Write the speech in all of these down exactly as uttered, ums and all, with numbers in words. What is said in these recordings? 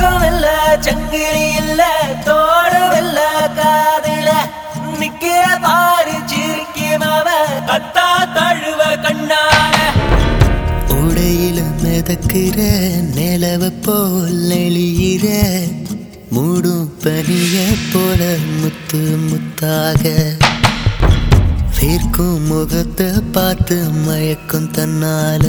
கவசம் இல்ல சங்கிலி இல்ல தோடும் இல்ல காதுல நிக்கிற பாரு சிரிக்குமாவ கத்தா தழுவ கண்ணால உடையில மிதக்கிற நிலவ போல் எளியிற மூடும் பனிய போல முத்து முத்தாக வேர்க்கும் முகத்தை பார்த்து மயக்கும் தன்னால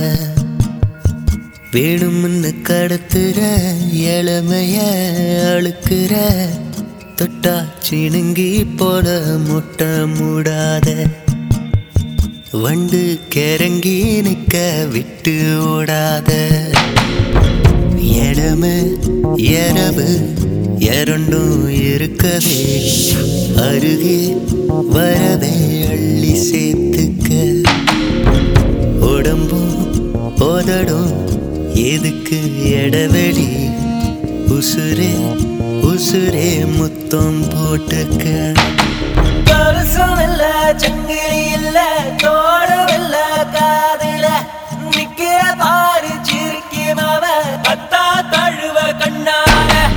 வேணும்னு கடத்துற இளமைய அழுக்குற தொட்டா சிணுங்கி போல முட்டை மூடாத வண்டு கிறங்கி நிக்க விட்டு ஓடாத இளமை இரவு இரண்டும் இருக்கவே அருகே வரவே அள்ளி சேர்த்துக்க உடம்பும் போதடும் எதுக்கு எடவெளி உசுரே உசுரே முத்தம் போட்டுக்க கவசம் இல்ல சங்கிலி இல்ல தோடும் இல்ல காதுல நிக்கிற பாரு சிரிக்குமாவ கத்தா தழுவ கண்ணால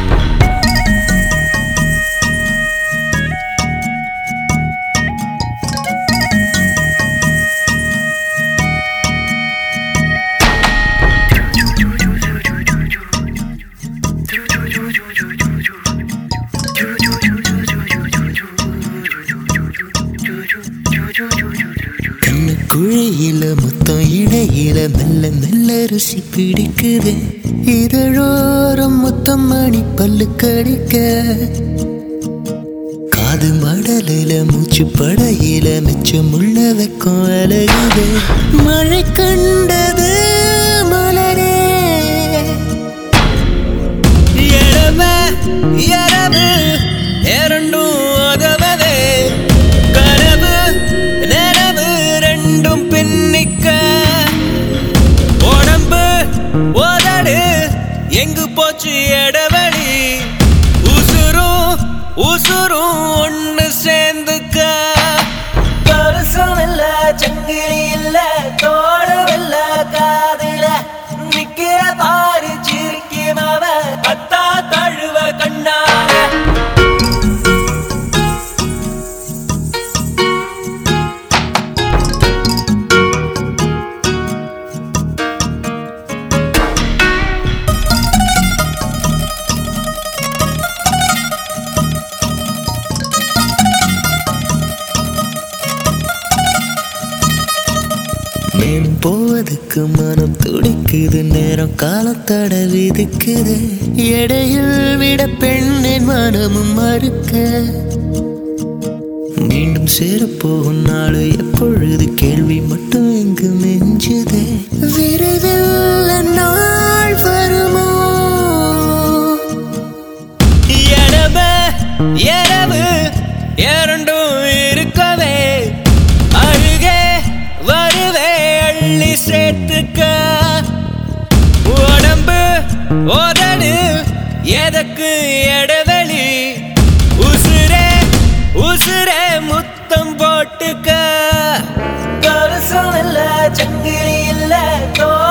குழியில மொத்தம் இடையில மெல்ல மெல்ல ருசி பிடிக்குது இதழோரம் மொத்தம் மணி பல்லு கடிக்க காது மடலில மூச்சு படையில மிச்சம் உள்ள வைக்கும் அழகுது மழை கண்டது மலரே இரவு இரவு இரண்டும் உதவதே கனவு நிலவு ரெண்டும் பின்னிக்க உடம்பு உதடு எங்கு போச்சு எடவழி உசுரும் உசுரும் ஒண்ணு சேர்ந்துக்க கவசம் இல்ல சங்கிலி இல்ல தோடும் இல்ல காதுல நிக்கிற பாரு சிரிக்குமாவ கத்தா தழுவ கண்ணால மேலும் போவதுக்கு மனம் துடிக்குது நேரம் காலத்தட விதிக்குது எடையில் விட பெண்ணின் மனமும் மறுக்க மீண்டும் சேரப்போகும் நாள் எப்பொழுது கேள்வி மட்டும் இங்கு மெஞ்சுது விரைவில் நாள் வருமோ இரவு இரவு இரண்டும் இருக்கவே அழுகே வருவே அள்ளி சேர்த்துக்க உடம்பு உதடு எதற்கு எடவெளி உசுரே உசுரே முத்தம் போட்டுக்க கவசம் இல்ல சங்கிலி இல்ல தோ